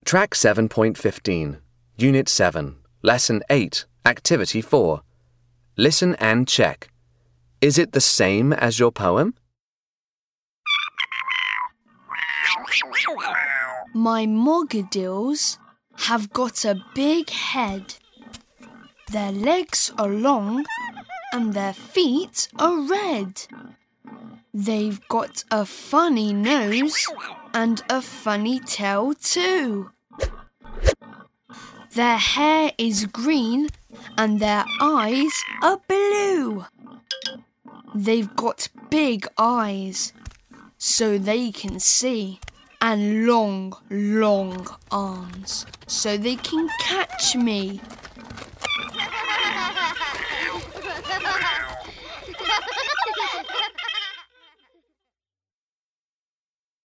Track 7.15, Unit 7, Lesson 8, Activity 4. Listen and check. Is it the same as your poem? My mogadills have got a big head. Their legs are long and their feet are red. They've got a funny nose and a funny tail too. Their hair is green and their eyes are blue. They've got big eyes so they can see, and long, long arms so they can catch me.